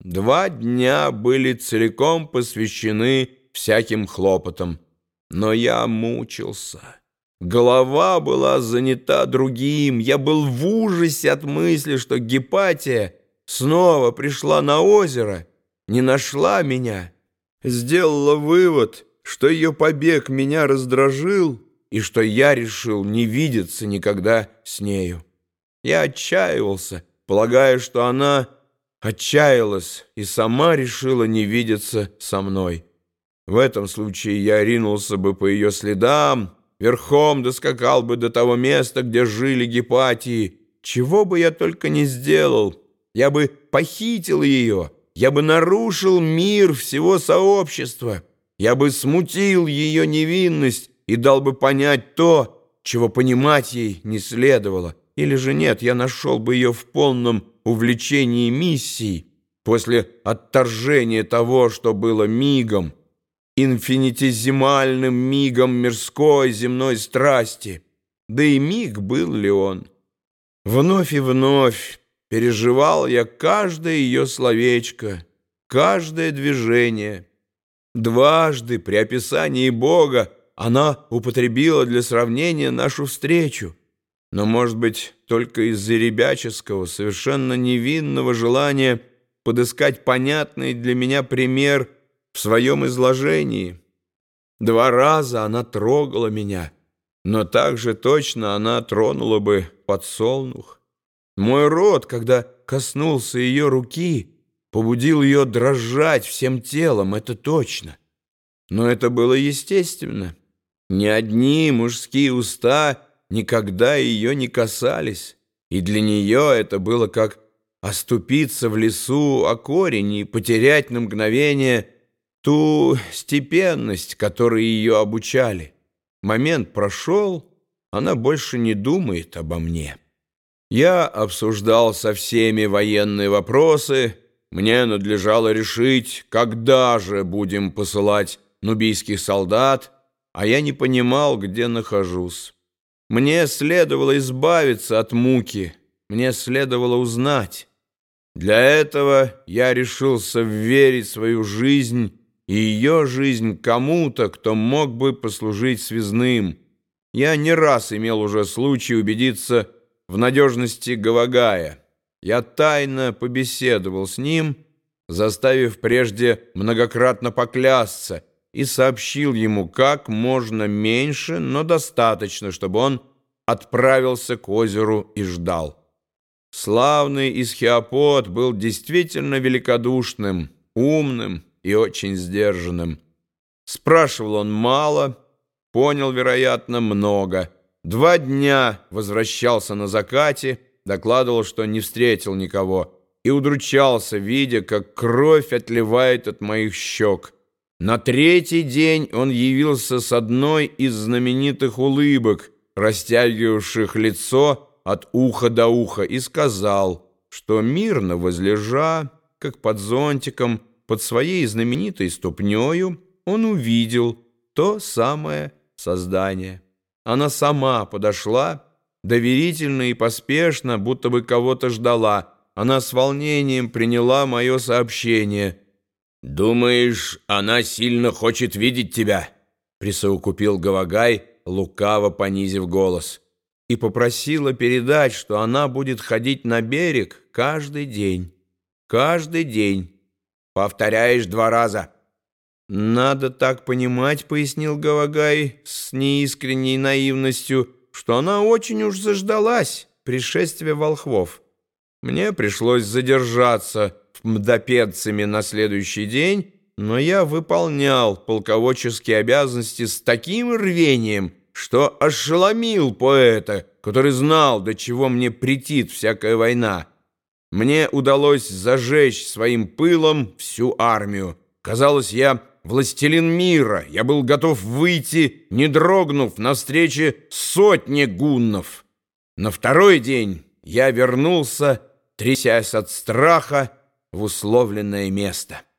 2 дня были целиком посвящены всяким хлопотам. Но я мучился. Голова была занята другим. Я был в ужасе от мысли, что Гипатия снова пришла на озеро, не нашла меня, сделала вывод, что ее побег меня раздражил и что я решил не видеться никогда с нею. Я отчаивался, полагая, что она отчаялась и сама решила не видеться со мной. В этом случае я ринулся бы по ее следам, верхом доскакал бы до того места, где жили Гипатии. Чего бы я только не сделал, я бы похитил ее, я бы нарушил мир всего сообщества, я бы смутил ее невинность и дал бы понять то, чего понимать ей не следовало. Или же нет, я нашел бы ее в полном увлечении миссией после отторжения того, что было мигом, инфинитизимальным мигом мирской земной страсти. Да и миг был ли он? Вновь и вновь переживал я каждое ее словечко, каждое движение. Дважды при описании Бога она употребила для сравнения нашу встречу. Но, может быть, только из-за ребяческого, совершенно невинного желания подыскать понятный для меня пример в своем изложении. 2 раза она трогала меня, но так же точно она тронула бы подсолнух. Мой рот, когда коснулся ее руки, побудил ее дрожать всем телом, это точно. Но это было естественно. Ни одни мужские уста никогда ее не касались, и для нее это было как оступиться в лесу о корень и потерять на мгновение ту степенность, которой ее обучали. Момент прошел, она больше не думает обо мне. Я обсуждал со всеми военные вопросы, мне надлежало решить, когда же будем посылать нубийских солдат, а я не понимал, где нахожусь. Мне следовало избавиться от муки, мне следовало узнать. Для этого я решился вверить свою жизнь и ее жизнь кому-то, кто мог бы послужить связным. Я не раз имел уже случай убедиться в надежности Гавагая. Я тайно побеседовал с ним, заставив прежде многократно поклясться, и сообщил ему как можно меньше, но достаточно, чтобы он отправился к озеру и ждал. Славный Исхиопот был действительно великодушным, умным и очень сдержанным. Спрашивал он мало, понял, вероятно, много. 2 дня возвращался на закате, докладывал, что не встретил никого, и удручался, видя, как кровь отливает от моих щек. На 3-й день он явился с одной из знаменитых улыбок, растягивавших лицо от уха до уха, и сказал, что мирно возлежа, как под зонтиком, под своей знаменитой ступнею, он увидел то самое создание. Она сама подошла, доверительно и поспешно, будто бы кого-то ждала. Она с волнением приняла мое сообщение. «Думаешь, она сильно хочет видеть тебя?» — присовокупил Гавагай, лукаво понизив голос, и попросила передать, что она будет ходить на берег каждый день. Каждый день. Повторяешь 2 раза. «Надо так понимать, — пояснил Гавагай с неискренней наивностью, — что она очень уж заждалась пришествия волхвов. Мне пришлось задержаться в Мдопедцами на следующий день, но я выполнял полководческие обязанности с таким рвением, что ошеломил поэта, который знал, до чего мне претит всякая война. Мне удалось зажечь своим пылом всю армию. Казалось, я властелин мира, я был готов выйти, не дрогнув, навстречу 100 гуннов. На 2-й день я вернулся, трясясь от страха, в условленное место.